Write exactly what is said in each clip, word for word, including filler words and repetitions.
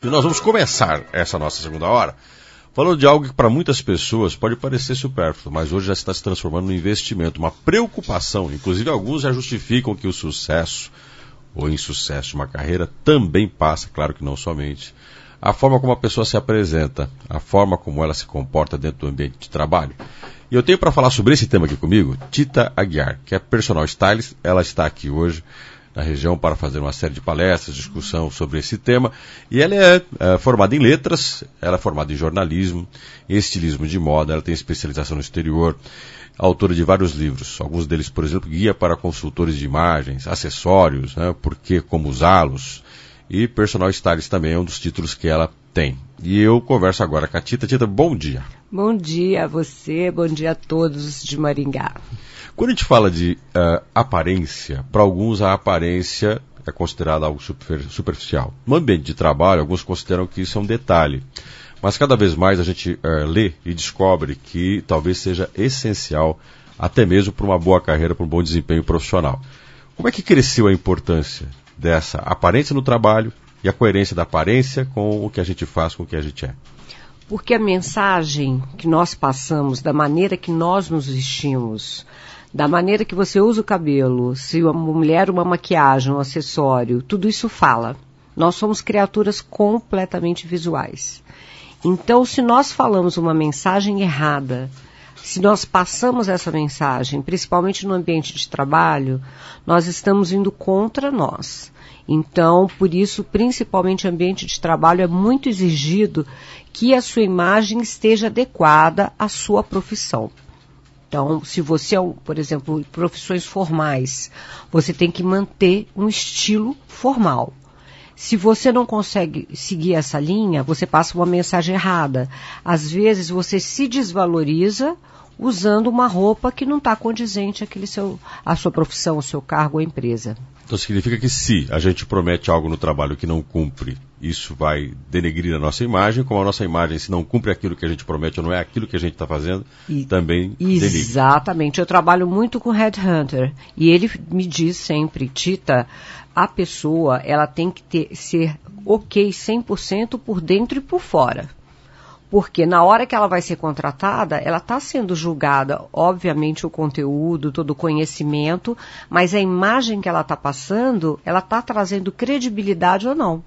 E nós vamos começar essa nossa segunda hora falando de algo que para muitas pessoas pode parecer supérfluo, mas hoje já está se transformando num investimento, uma preocupação. Inclusive alguns já justificam que o sucesso ou insucesso de uma carreira também passa, claro que não somente, a forma como a pessoa se apresenta, a forma como ela se comporta dentro do ambiente de trabalho. E eu tenho para falar sobre esse tema aqui comigo, Tita Aguiar, que é personal stylist. Ela está aqui hoje na região para fazer uma série de palestras, discussão sobre esse tema. E ela é, é formada em letras, ela é formada em jornalismo, em estilismo de moda, ela tem especialização no exterior, autora de vários livros, alguns deles, por exemplo, Guia para Consultores de Imagens, Acessórios, né, Por que, Como Usá-los, e Personal Stylist também é um dos títulos que ela tem. E eu converso agora com a Tita. Tita, bom dia. Bom dia a você, bom dia a todos de Maringá. Quando a gente fala de uh, aparência, para alguns a aparência é considerada algo super, superficial. No ambiente de trabalho, alguns consideram que isso é um detalhe. Mas cada vez mais a gente uh, lê e descobre que talvez seja essencial, até mesmo para uma boa carreira, para um bom desempenho profissional. Como é que cresceu a importância dessa aparência no trabalho e a coerência da aparência com o que a gente faz, com o que a gente é? Porque a mensagem que nós passamos, da maneira que nós nos vestimos, da maneira que você usa o cabelo, se uma mulher uma maquiagem, um acessório, tudo isso fala. Nós somos criaturas completamente visuais. Então, se nós falamos uma mensagem errada, se nós passamos essa mensagem, principalmente no ambiente de trabalho, nós estamos indo contra nós. Então, por isso, principalmente no ambiente de trabalho, é muito exigido que a sua imagem esteja adequada à sua profissão. Então, se você é, por exemplo, profissões formais, você tem que manter um estilo formal. Se você não consegue seguir essa linha, você passa uma mensagem errada. Às vezes, você se desvaloriza usando uma roupa que não está condizente àquele seu, à sua profissão, ao seu cargo ou empresa. Então significa que se a gente promete algo no trabalho que não cumpre, isso vai denegrir a nossa imagem, como a nossa imagem, se não cumpre aquilo que a gente promete ou não é aquilo que a gente está fazendo, e, também denigre. Exatamente. Eu trabalho muito com headhunter e ele me diz sempre, Tita, a pessoa ela tem que ter, ser ok cem por cento por dentro e por fora. Porque na hora que ela vai ser contratada, ela está sendo julgada, obviamente, o conteúdo, todo o conhecimento, mas a imagem que ela está passando, ela está trazendo credibilidade ou não.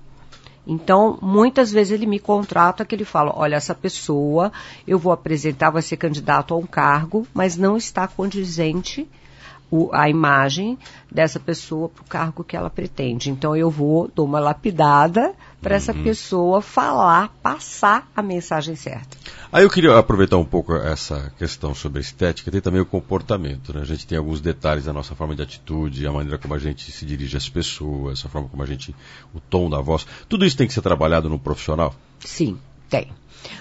Então, muitas vezes ele me contrata que ele fala, olha, essa pessoa eu vou apresentar, vai ser candidato a um cargo, mas não está condizente o, a imagem dessa pessoa para o cargo que ela pretende. Então, eu vou, dou uma lapidada para essa uhum. pessoa falar, passar a mensagem certa. Aí eu queria aproveitar um pouco essa questão sobre a estética, tem também o comportamento, né? A gente tem alguns detalhes da nossa forma de atitude, a maneira como a gente se dirige às pessoas, a forma como a gente, o tom da voz, tudo isso tem que ser trabalhado no profissional? Sim, tem.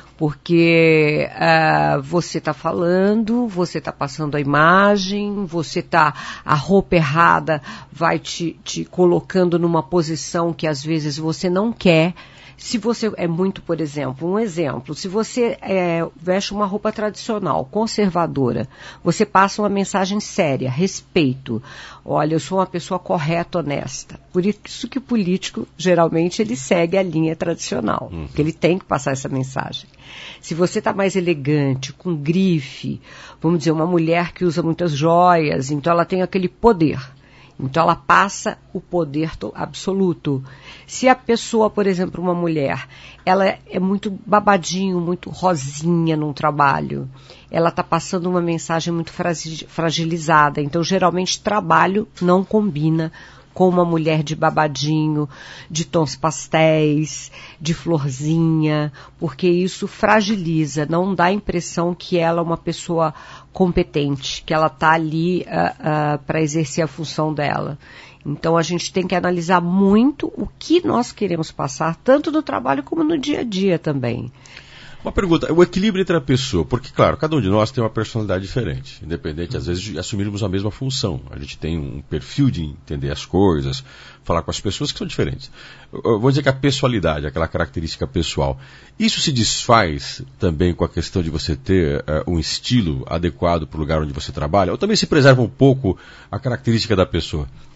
Porque uh, você está falando, você está passando a imagem, você está, a roupa errada vai te, te colocando numa posição que às vezes você não quer. Se você é muito, por exemplo, um exemplo, se você é, veste uma roupa tradicional, conservadora, você passa uma mensagem séria, respeito. Olha, eu sou uma pessoa correta, honesta. Por isso que o político, geralmente, ele segue a linha tradicional, uhum. porque ele tem que passar essa mensagem. Se você está mais elegante, com grife, vamos dizer, uma mulher que usa muitas joias, então ela tem aquele poder. Então, ela passa o poder absoluto. Se a pessoa, por exemplo, uma mulher, ela é muito babadinho, muito rosinha num trabalho, ela está passando uma mensagem muito fragilizada. Então, geralmente, trabalho não combina com uma mulher de babadinho, de tons pastéis, de florzinha, porque isso fragiliza, não dá a impressão que ela é uma pessoa competente, que ela está ali uh, uh, para exercer a função dela. Então a gente tem que analisar muito o que nós queremos passar, tanto no trabalho como no dia a dia também. Uma pergunta, o equilíbrio entre a pessoa, porque claro, cada um de nós tem uma personalidade diferente, independente às vezes de assumirmos a mesma função, a gente tem um perfil de entender as coisas, falar com as pessoas que são diferentes. Eu vou dizer que a pessoalidade, aquela característica pessoal, isso se desfaz também com a questão de você ter uh, um estilo adequado para o lugar onde você trabalha, ou também se preserva um pouco a característica da pessoa?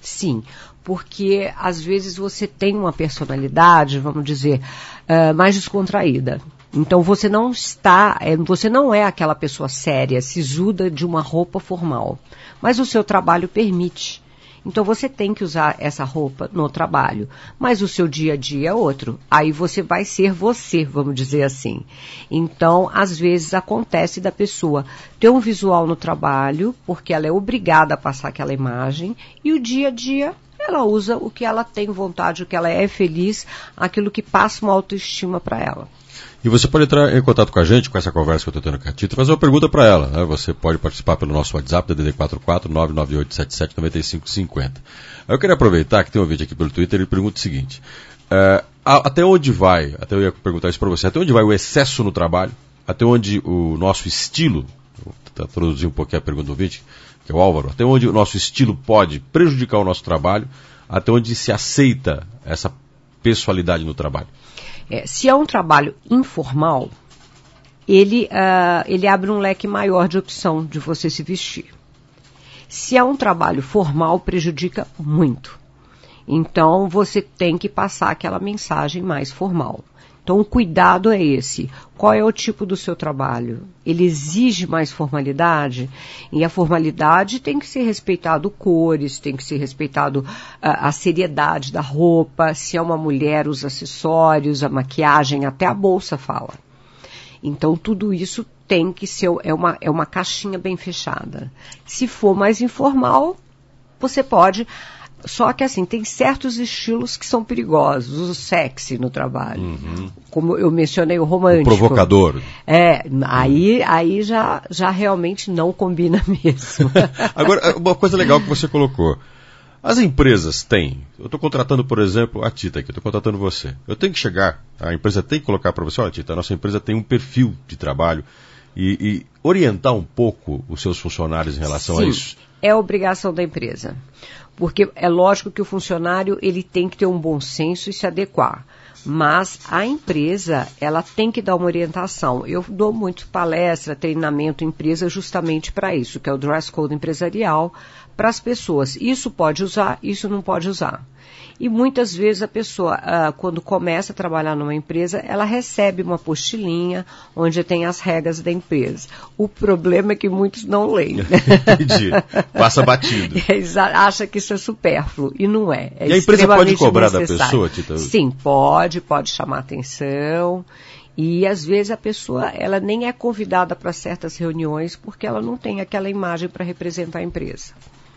Sim, porque às vezes você tem uma personalidade, vamos dizer, uh, mais descontraída. Então você não está, você não é aquela pessoa séria, sisuda de uma roupa formal. Mas o seu trabalho permite. Então você tem que usar essa roupa no trabalho. Mas o seu dia a dia é outro. Aí você vai ser você, vamos dizer assim. Então, às vezes acontece da pessoa ter um visual no trabalho, porque ela é obrigada a passar aquela imagem, e o dia a dia ela usa o que ela tem vontade, o que ela é feliz, aquilo que passa uma autoestima para ela. E você pode entrar em contato com a gente, com essa conversa que eu estou tendo com a Tita, e fazer uma pergunta para ela. Né? Você pode participar pelo nosso WhatsApp, D D D quatro quatro nove nove oito sete sete nove cinco cinco zero. Eu queria aproveitar que tem um vídeo aqui pelo Twitter, ele pergunta o seguinte, é, até onde vai, até eu ia perguntar isso para você, até onde vai o excesso no trabalho, até onde o nosso estilo, vou traduzir um pouquinho a pergunta do vídeo, que é o Álvaro, até onde o nosso estilo pode prejudicar o nosso trabalho, até onde se aceita essa pessoalidade no trabalho. É, se é um trabalho informal, ele, uh, ele abre um leque maior de opção de você se vestir. Se é um trabalho formal, prejudica muito. Então, você tem que passar aquela mensagem mais formal. Então, o cuidado é esse. Qual é o tipo do seu trabalho? Ele exige mais formalidade? E a formalidade tem que ser respeitado cores, tem que ser respeitado uh, a seriedade da roupa. Se é uma mulher, os acessórios, a maquiagem, até a bolsa fala. Então, tudo isso tem que ser, é uma, é uma caixinha bem fechada. Se for mais informal, você pode... Só que assim, tem certos estilos que são perigosos, o sexy no trabalho. Uhum. Como eu mencionei, o romântico. O provocador. É, aí, aí já, já realmente não combina mesmo. Agora, uma coisa legal que você colocou. As empresas têm, eu estou contratando, por exemplo, a Tita aqui, eu estou contratando você. Eu tenho que chegar, a empresa tem que colocar para você, olha Tita, a nossa empresa tem um perfil de trabalho e, e orientar um pouco os seus funcionários em relação Sim, a isso. É obrigação da empresa. Porque é lógico que o funcionário ele tem que ter um bom senso e se adequar. Mas a empresa, ela tem que dar uma orientação. Eu dou muito palestra, treinamento em empresa justamente para isso, que é o dress code empresarial para as pessoas. Isso pode usar, isso não pode usar. E muitas vezes a pessoa, ah, quando começa a trabalhar numa empresa, ela recebe uma apostilinha onde tem as regras da empresa. O problema é que muitos não leem. Entendi. Passa batido. É, acha que isso é supérfluo. E não é. É e a empresa pode cobrar necessário. da pessoa, Tita? Sim, pode, pode chamar atenção. E às vezes a pessoa ela nem é convidada para certas reuniões porque ela não tem aquela imagem para representar a empresa.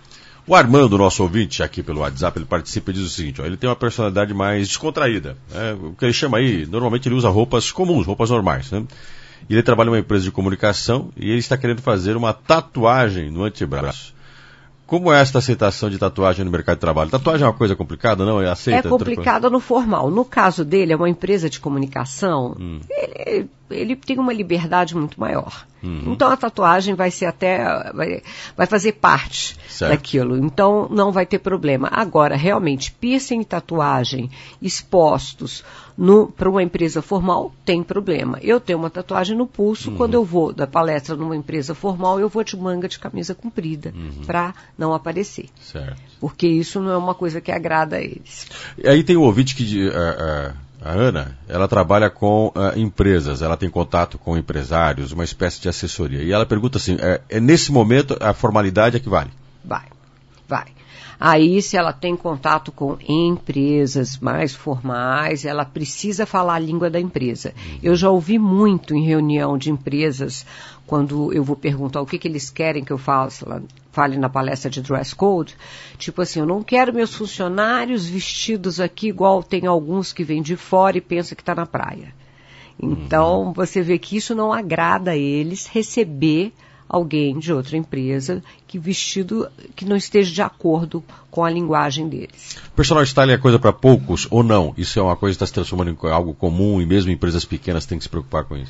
O Armando, nosso ouvinte, aqui pelo WhatsApp, ele participa e diz o seguinte, ó, ele tem uma personalidade mais descontraída. Né? O que ele chama aí, normalmente ele usa roupas comuns, roupas normais. Né? E ele trabalha numa empresa de comunicação e ele está querendo fazer uma tatuagem no antebraço. Como é esta aceitação de tatuagem no mercado de trabalho? Tatuagem é uma coisa complicada, não? É aceita? É complicada no formal. No caso dele, é uma empresa de comunicação, hum. ele, ele tem uma liberdade muito maior. Uhum. Então a tatuagem vai ser até, vai, vai fazer parte certo. daquilo. Então não vai ter problema. Agora, realmente, piercing e tatuagem expostos para uma empresa formal, tem problema. Eu tenho uma tatuagem no pulso, uhum. quando eu vou dar palestra numa empresa formal, eu vou de manga de camisa comprida, uhum. para não aparecer. Certo. Porque isso não é uma coisa que agrada a eles. E aí tem um ouvinte que... Uh, uh... A Ana, ela trabalha com uh, empresas, ela tem contato com empresários, uma espécie de assessoria. E ela pergunta assim, é, é nesse momento a formalidade é que vale? Vai, vai. Aí, se ela tem contato com empresas mais formais, ela precisa falar a língua da empresa. Uhum. Eu já ouvi muito em reunião de empresas, quando eu vou perguntar o que, que eles querem que eu faça, fale na palestra de dress code, tipo assim, eu não quero meus funcionários vestidos aqui igual tem alguns que vêm de fora e pensam que está na praia. Então, uhum. você vê que isso não agrada a eles receber alguém de outra empresa que vestido que não esteja de acordo com a linguagem deles. Personal styling é coisa para poucos ou não? Isso é uma coisa que está se transformando em algo comum e mesmo empresas pequenas têm que se preocupar com isso?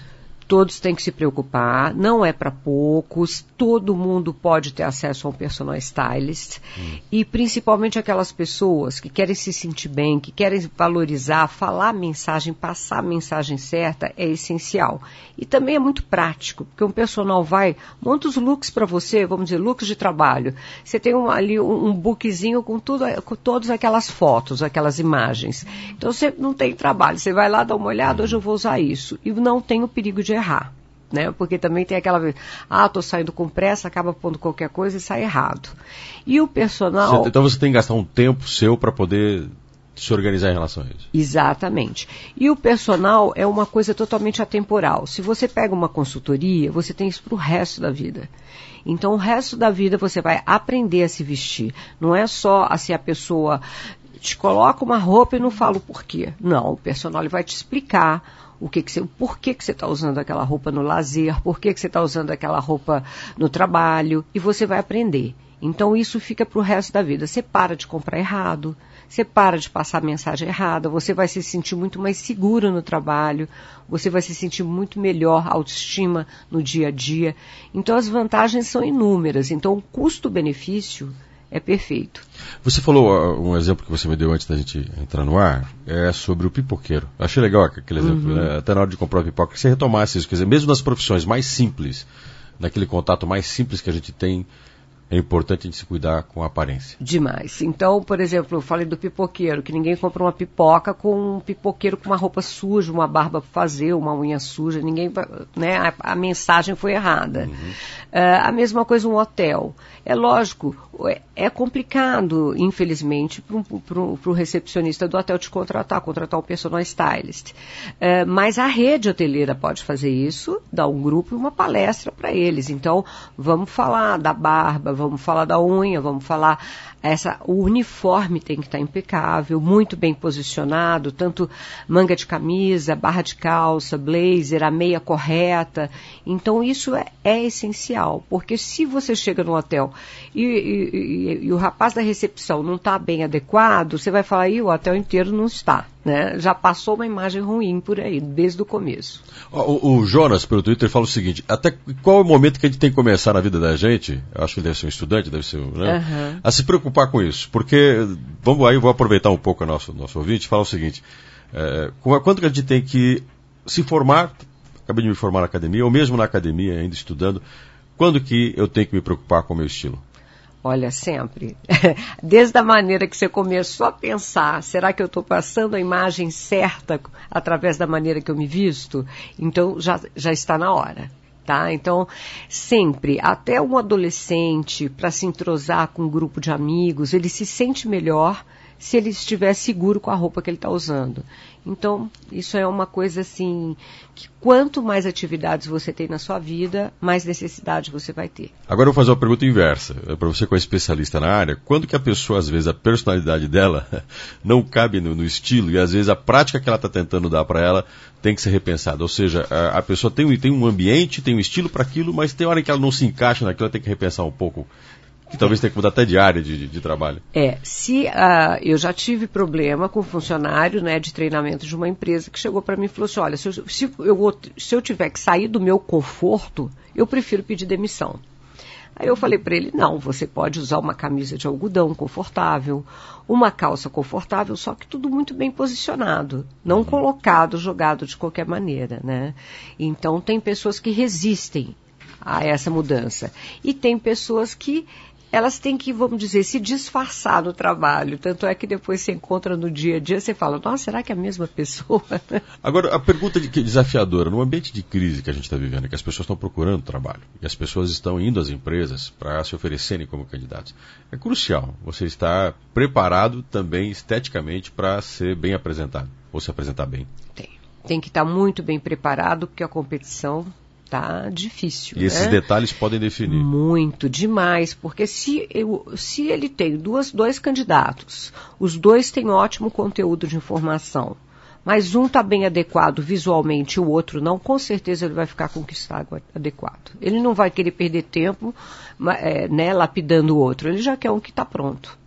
Todos têm que se preocupar, não é para poucos, todo mundo pode ter acesso a um personal stylist, hum. e principalmente aquelas pessoas que querem se sentir bem, que querem valorizar, falar a mensagem, passar a mensagem certa é essencial. E também é muito prático, porque um personal vai, monta os looks para você, vamos dizer, looks de trabalho. Você tem um, ali um, um bookzinho com, tudo, com todas aquelas fotos, aquelas imagens. Então você não tem trabalho, você vai lá dar uma olhada, hoje eu vou usar isso. E não tem o perigo de errar, né? Porque também tem aquela vez, ah, tô saindo com pressa, acaba pondo qualquer coisa e sai errado. E o personal... Então você tem que gastar um tempo seu para poder se organizar em relação a isso. Exatamente. E o personal é uma coisa totalmente atemporal. Se você pega uma consultoria, você tem isso para o resto da vida. Então, o resto da vida você vai aprender a se vestir. Não é só assim a pessoa te coloca uma roupa e não fala o porquê. Não, o personal ele vai te explicar o que que você, por que que você está usando aquela roupa no lazer, por que que você está usando aquela roupa no trabalho, e você vai aprender. Então isso fica para o resto da vida. Você para de comprar errado, você para de passar a mensagem errada, você vai se sentir muito mais seguro no trabalho, você vai se sentir muito melhor, autoestima no dia a dia. Então as vantagens são inúmeras, então o custo-benefício é perfeito. Você falou, uh, um exemplo que você me deu antes da gente entrar no ar, é sobre o pipoqueiro. Eu achei legal aquele exemplo, uhum. né? Até na hora de comprar o pipoca, que você retomasse isso. Quer dizer, mesmo nas profissões mais simples, naquele contato mais simples que a gente tem, é importante a gente se cuidar com a aparência. Demais. Então, por exemplo, eu falei do pipoqueiro, que ninguém compra uma pipoca com um pipoqueiro com uma roupa suja, uma barba para fazer, uma unha suja, ninguém, né, a, a mensagem foi errada. Uhum. Uh, a mesma coisa um hotel. É lógico, é, é complicado, infelizmente, para o recepcionista do hotel te contratar, contratar um personal stylist. Uh, mas a rede hoteleira pode fazer isso, dar um grupo e uma palestra para eles. Então, vamos falar da barba, vamos falar da unha, vamos falar... Essa, o uniforme tem que estar impecável, muito bem posicionado, tanto manga de camisa, barra de calça, blazer, a meia correta. Então isso é, é essencial, porque se você chega no hotel e, e, e, e o rapaz da recepção não está bem adequado, você vai falar, e o hotel inteiro não está. Né? Já passou uma imagem ruim por aí, desde o começo. O, o Jonas, pelo Twitter, fala o seguinte, até qual é o momento que a gente tem que começar na vida da gente, eu acho que ele deve ser um estudante, deve ser, né? Uhum. A se preocupar com isso, porque, vamos aí, eu vou aproveitar um pouco o nosso, nosso ouvinte e falar o seguinte, é, quanto que a gente tem que se formar, acabei de me formar na academia, ou mesmo na academia, ainda estudando, quando que eu tenho que me preocupar com o meu estilo? Olha, sempre. Desde a maneira que você começou a pensar, será que eu estou passando a imagem certa através da maneira que eu me visto? Então, já, já está na hora. Tá? Então, sempre, até um adolescente, para se entrosar com um grupo de amigos, ele se sente melhor se ele estiver seguro com a roupa que ele está usando. Então, isso é uma coisa assim, que quanto mais atividades você tem na sua vida, mais necessidade você vai ter. Agora eu vou fazer uma pergunta inversa, para você que é especialista na área, quando que a pessoa, às vezes, a personalidade dela não cabe no, no estilo, e às vezes a prática que ela está tentando dar para ela tem que ser repensada, ou seja, a, a pessoa tem, tem um ambiente, tem um estilo para aquilo, mas tem hora em que ela não se encaixa naquilo, ela tem que repensar um pouco. Que talvez tenha que mudar até de área de, de, de trabalho. É, se uh, eu já tive problema com um funcionário, né, de treinamento de uma empresa que chegou para mim e falou assim, olha, se eu, se, eu, se eu tiver que sair do meu conforto, eu prefiro pedir demissão. Aí eu falei para ele, não, você pode usar uma camisa de algodão confortável, uma calça confortável, só que tudo muito bem posicionado, não uhum. colocado, jogado de qualquer maneira, né? Então tem pessoas que resistem a essa mudança e tem pessoas que elas têm que, vamos dizer, se disfarçar no trabalho. Tanto é que depois você encontra no dia a dia, você fala, nossa, será que é a mesma pessoa? Agora, a pergunta de, desafiadora, no ambiente de crise que a gente está vivendo, que as pessoas estão procurando trabalho, e as pessoas estão indo às empresas para se oferecerem como candidatos, é crucial você estar preparado também esteticamente para ser bem apresentado, ou se apresentar bem. Tem. Tem que estar muito bem preparado, porque a competição... tá difícil. E esses né? detalhes podem definir. Muito, demais, porque se, eu, se ele tem duas, dois candidatos, os dois têm ótimo conteúdo de informação, mas um está bem adequado visualmente e o outro não, com certeza ele vai ficar com o que está adequado. Ele não vai querer perder tempo é, né, lapidando o outro, ele já quer um que está pronto.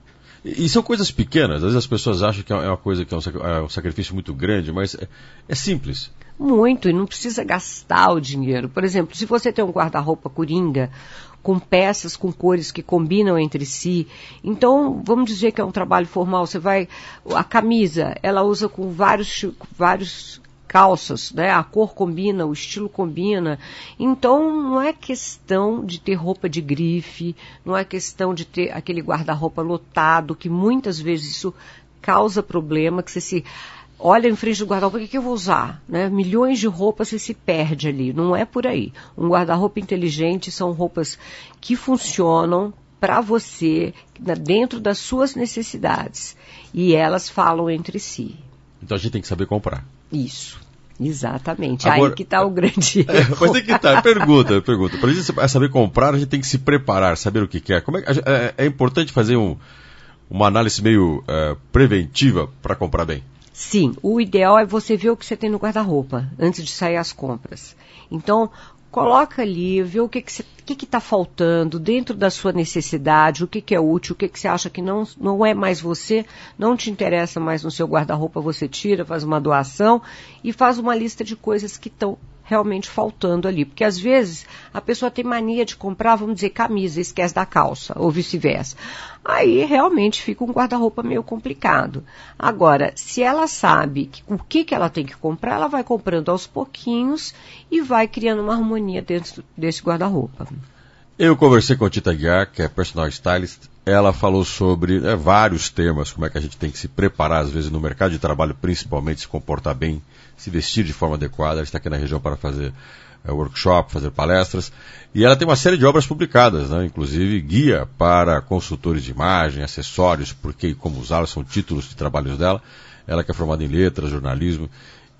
E, e são coisas pequenas, às vezes as pessoas acham que é uma coisa que é um, é um sacrifício muito grande, mas é, é simples. Muito, e não precisa gastar o dinheiro. Por exemplo, se você tem um guarda-roupa coringa, com peças, com cores que combinam entre si, então vamos dizer que é um trabalho formal, você vai, a camisa, ela usa com vários, vários calças, né? A cor combina, o estilo combina, então não é questão de ter roupa de grife, não é questão de ter aquele guarda-roupa lotado, que muitas vezes isso causa problema, que você se olha em frente do guarda-roupa, o que, que eu vou usar? Né? Milhões de roupas você se perde ali. Não é por aí. Um guarda-roupa inteligente são roupas que funcionam para você, dentro das suas necessidades. E elas falam entre si. Então a gente tem que saber comprar. Isso. Exatamente. Agora, aí que está o grande erro. É, mas tem que estar. Pergunta, pergunta. Para a gente saber comprar, a gente tem que se preparar, saber o que quer. Como é, é, é importante fazer um, uma análise meio é, preventiva para comprar bem. Sim, o ideal é você ver o que você tem no guarda-roupa antes de sair às compras. Então, coloca ali, vê o que que que que está faltando dentro da sua necessidade, o que que é útil, o que que você acha que não, não é mais você, não te interessa mais no seu guarda-roupa, você tira, faz uma doação e faz uma lista de coisas que estão realmente faltando ali. Porque às vezes a pessoa tem mania de comprar, vamos dizer, camisa, esquece da calça, ou vice-versa. Aí realmente fica um guarda-roupa meio complicado. Agora, se ela sabe que, o que, que ela tem que comprar, ela vai comprando aos pouquinhos e vai criando uma harmonia dentro desse guarda-roupa. Eu conversei com a Tita Aguiar, que é personal stylist. Ela falou sobre é, vários temas, como é que a gente tem que se preparar, às vezes, no mercado de trabalho, principalmente, se comportar bem, se vestir de forma adequada. A gente está aqui na região para fazer é, workshop, fazer palestras. E ela tem uma série de obras publicadas, né? Inclusive guia para consultores de imagem, acessórios, por que e como usá-los, são títulos de trabalhos dela. Ela que é formada em letras, jornalismo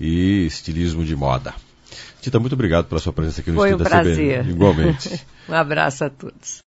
e estilismo de moda. Tita, muito obrigado pela sua presença aqui no Foi Estúdio um da C B N. prazer. Igualmente. Um abraço a todos.